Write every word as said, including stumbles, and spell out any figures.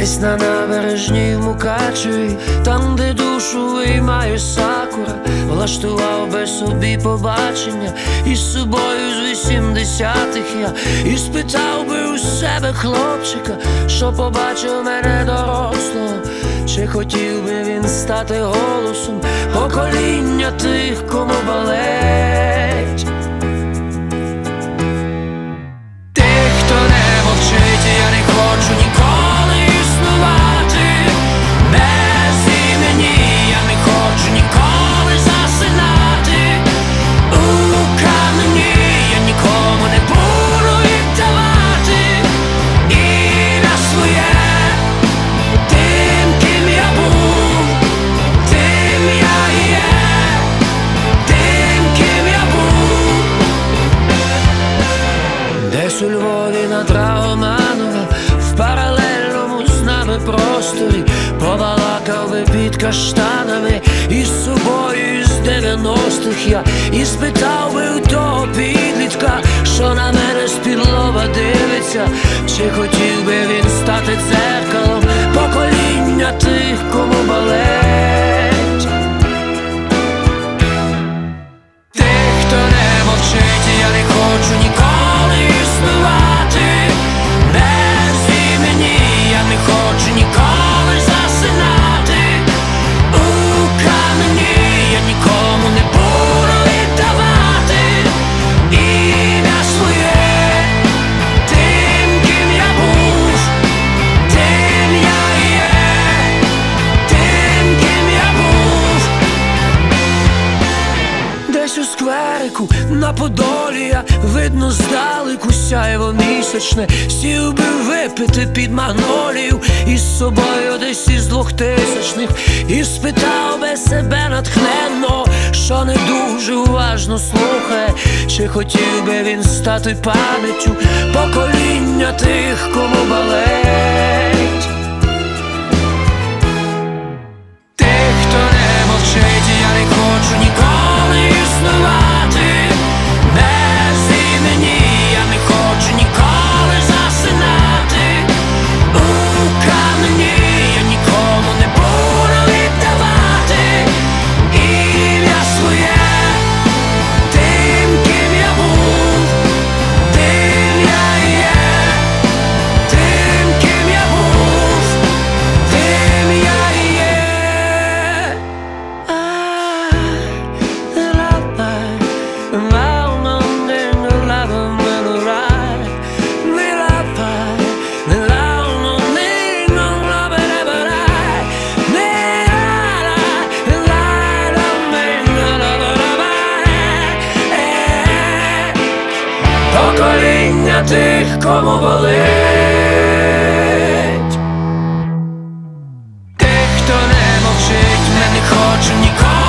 Десь на набережній в Мукачеві, там, де душу виймає сакура, влаштував би собі побачення із собою з вісімдесятих я. І спитав би у себе хлопчика, що побачив мене дорослого, чи хотів би він стати голосом покоління тих, кому болить. Тих, хто не мовчить, я не хочу ніколи існувати без імені, я не хочу ніколи засинати у камені, я нікому не буду віддавати ім'я своє. Тим, ким я був, тим я і є, тим, ким я був. Десь у Львові на Драгоманова, в паралельному з нами просторі, побалакав би під каштанами із собою із дев'яностих я. І спитав би у того підлітка, що на мене з-під лоба дивиться, чи хотів би він стати дзеркалом покоління тих, кому болить. Тих, хто не мовчить, я не хочу ніколи існувати без імені, я не хочу ніколи засинати у камені, я нікому не буду віддавати ім'я своє. Тим, ким я був, тим я і є, тим, ким я був. Десь у скверику на Подолі я, видно здалеку сяєво місячне, сів би випити під магнолію із собою десь із двохтисячних. І спитав би себе натхненно, що не дуже уважно слухає, чи хотів би він стати пам'яттю покоління тих, кому болить. Тих, хто не мовчить, я не хочу ніколи існувати без імені, я не хочу ніколи засинати у камені, я нікому не буду віддавати ім'я своє. Тим, ким я був, тим я і є, тим, ким я був, тим я і є. Покоління тих, кому болить. Тих, хто не мовчить, я не хочу ніколи